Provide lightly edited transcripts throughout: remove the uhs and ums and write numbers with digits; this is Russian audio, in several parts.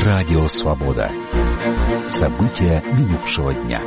Радио «Свобода». События минувшего дня.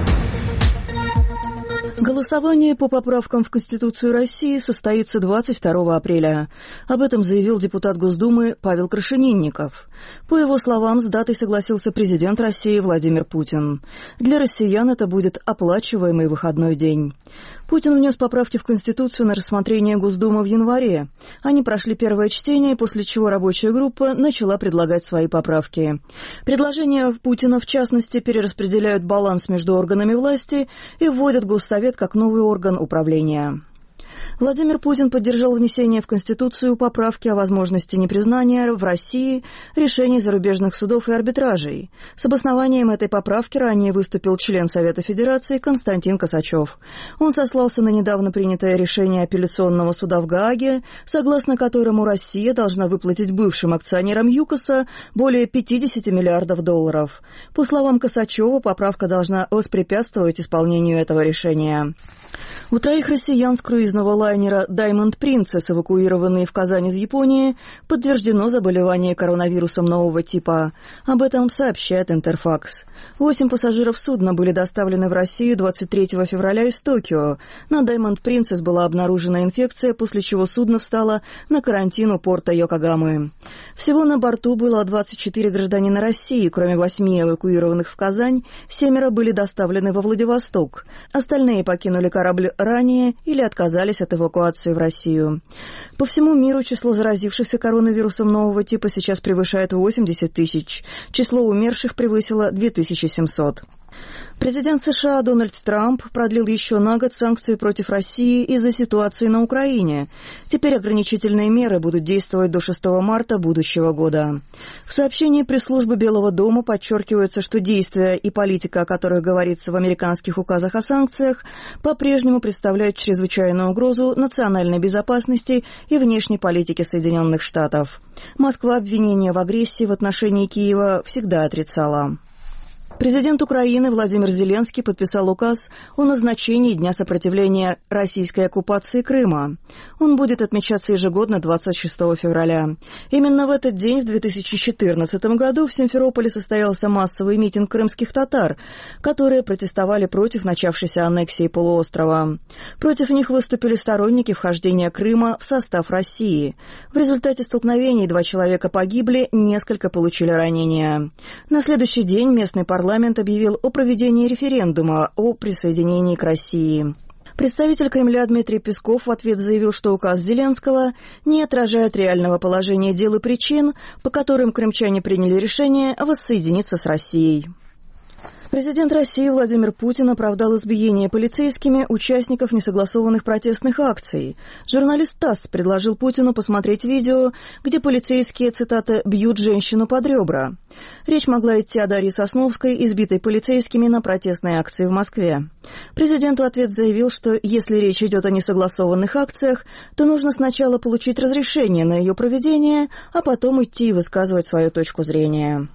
Голосование по поправкам в Конституцию России состоится 22 апреля. Об этом заявил депутат Госдумы Павел Крашенинников. По его словам, с датой согласился президент России Владимир Путин. Для россиян это будет оплачиваемый выходной день. Путин внес поправки в Конституцию на рассмотрение Госдумы в январе. Они прошли первое чтение, после чего рабочая группа начала предлагать свои поправки. Предложения Путина, в частности, перераспределяют баланс между органами власти и вводят Госсовет как новый орган управления. Владимир Путин поддержал внесение в Конституцию поправки о возможности непризнания в России решений зарубежных судов и арбитражей. С обоснованием этой поправки ранее выступил член Совета Федерации Константин Косачев. Он сослался на недавно принятое решение апелляционного суда в Гааге, согласно которому Россия должна выплатить бывшим акционерам ЮКОСа более 50 миллиардов долларов. По словам Косачева, поправка должна воспрепятствовать исполнению этого решения. У 3 россиян с круизного лайнера «Даймонд Принцесс», эвакуированные в Казань из Японии, подтверждено заболевание коронавирусом нового типа. Об этом сообщает Интерфакс. 8 пассажиров судна были доставлены в Россию 23 февраля из Токио. На «Даймонд Принцесс» была обнаружена инфекция, после чего судно встало на карантин у порта Йокогамы. Всего на борту было 24 гражданина России, кроме 8 эвакуированных в Казань, 7 были доставлены во Владивосток. Остальные покинули корабль ранее или отказались от эвакуации в Россию. По всему миру число заразившихся коронавирусом нового типа сейчас превышает 80 тысяч. Число умерших превысило 2700. Президент США Дональд Трамп продлил еще на год санкции против России из-за ситуации на Украине. Теперь ограничительные меры будут действовать до 6 марта будущего года. В сообщении пресс-службы Белого дома подчеркивается, что действия и политика, о которых говорится в американских указах о санкциях, по-прежнему представляют чрезвычайную угрозу национальной безопасности и внешней политике Соединенных Штатов. Москва обвинения в агрессии в отношении Киева всегда отрицала. Президент Украины Владимир Зеленский подписал указ о назначении Дня сопротивления российской оккупации Крыма. Он будет отмечаться ежегодно 26 февраля. Именно в этот день, в 2014 году, в Симферополе состоялся массовый митинг крымских татар, которые протестовали против начавшейся аннексии полуострова. Против них выступили сторонники вхождения Крыма в состав России. В результате столкновений 2 человека погибли, несколько получили ранения. На следующий день местный парламент объявил о проведении референдума о присоединении к России. Представитель Кремля Дмитрий Песков в ответ заявил, что указ Зеленского не отражает реального положения дел и причин, по которым крымчане приняли решение воссоединиться с Россией. Президент России Владимир Путин оправдал избиение полицейскими участников несогласованных протестных акций. Журналист ТАСС предложил Путину посмотреть видео, где полицейские, цитата, «бьют женщину под ребра». Речь могла идти о Дарье Сосновской, избитой полицейскими на протестной акции в Москве. Президент в ответ заявил, что если речь идет о несогласованных акциях, то нужно сначала получить разрешение на ее проведение, а потом идти и высказывать свою точку зрения.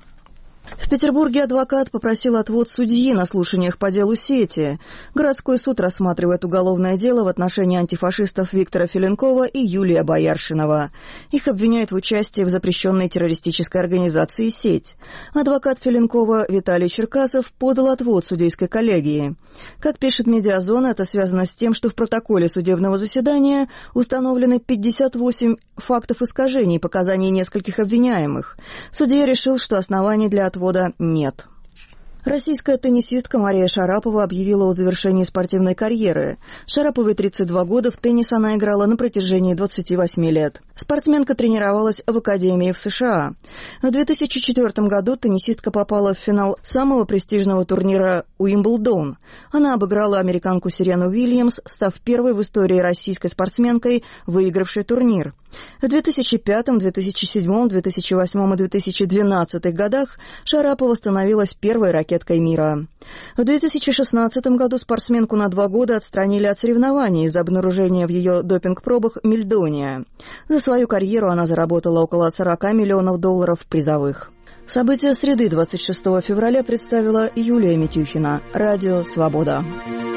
В Петербурге адвокат попросил отвод судьи на слушаниях по делу сети. Городской суд рассматривает уголовное дело в отношении антифашистов Виктора Филенкова и Юлия Бояршинова. Их обвиняют в участии в запрещенной террористической организации «Сеть». Адвокат Филенкова Виталий Черкасов подал отвод судейской коллегии. Как пишет «Медиазона», это связано с тем, что в протоколе судебного заседания установлены 58 фактов искажений показаний нескольких обвиняемых. Судья решил, что оснований для отвода нет. Российская теннисистка Мария Шарапова объявила о завершении спортивной карьеры. Шараповой 32 года, в теннис она играла на протяжении 28 лет. Спортсменка тренировалась в академии в США. В 2004 году теннисистка попала в финал самого престижного турнира Уимблдон. Она обыграла американку Серену Уильямс, став первой в истории российской спортсменкой, выигравшей турнир. В 2005, 2007, 2008 и 2012 годах Шарапова становилась первой ракеткой мира. В 2016 году спортсменку на 2 года отстранили от соревнований из-за обнаружения в ее допинг-пробах мельдония. За свою карьеру она заработала около 40 миллионов долларов призовых. События среды 26 февраля представила Юлия Митюхина. Радио «Свобода».